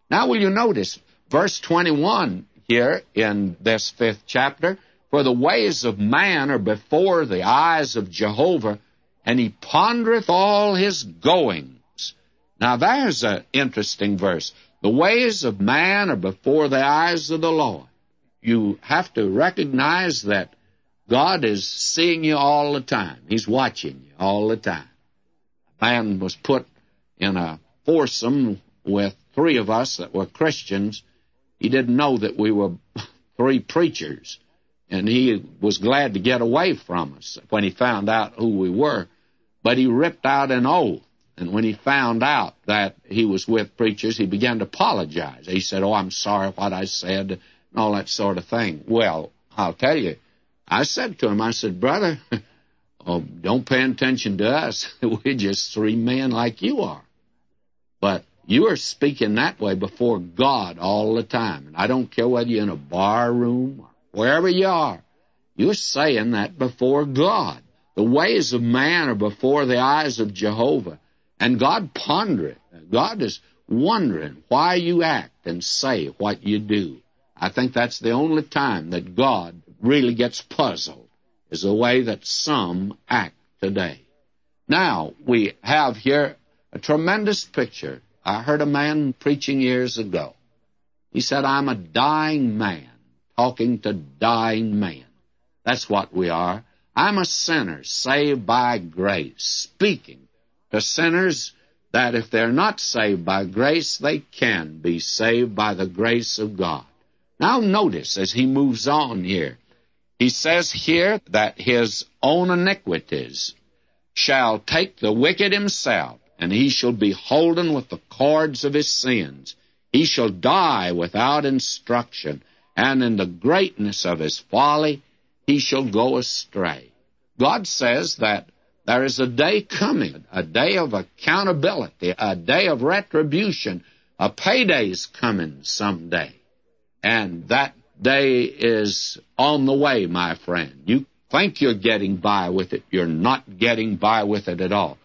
Now will you notice verse 21 here in this 5th chapter? For the ways of man are before the eyes of Jehovah, and he pondereth all his goings. Now there's an interesting verse. The ways of man are before the eyes of the Lord. You have to recognize that God is seeing you all the time. He's watching you all the time. A man was put in a foursome with 3 of us that were Christians. He didn't know that we were 3 preachers, and he was glad to get away from us when he found out who we were. But he ripped out an oath, and when he found out that he was with preachers, he began to apologize. He said, "Oh, I'm sorry what I said," and all that sort of thing. Well, I'll tell you, I said to him, I said, "Brother, don't pay attention to us. We're just 3 men like you are. But you are speaking that way before God all the time. And I don't care whether you're in a bar room or wherever you are. You're saying that before God. The ways of man are before the eyes of Jehovah. And God pondereth. God is wondering why you act and say what you do. I think that's the only time that God really gets puzzled, is the way that some act today. Now, we have here a tremendous picture. I heard a man preaching years ago. He said, "I'm a dying man, talking to dying men." That's what we are. I'm a sinner saved by grace, speaking to sinners that if they're not saved by grace, they can be saved by the grace of God. Now notice as he moves on here, he says here that his own iniquities shall take the wicked himself, and he shall be holden with the cords of his sins. He shall die without instruction, and in the greatness of his folly he shall go astray. God says that there is a day coming, a day of accountability, a day of retribution. A payday's coming someday. And that day is on the way, my friend. You think you're getting by with it. You're not getting by with it at all.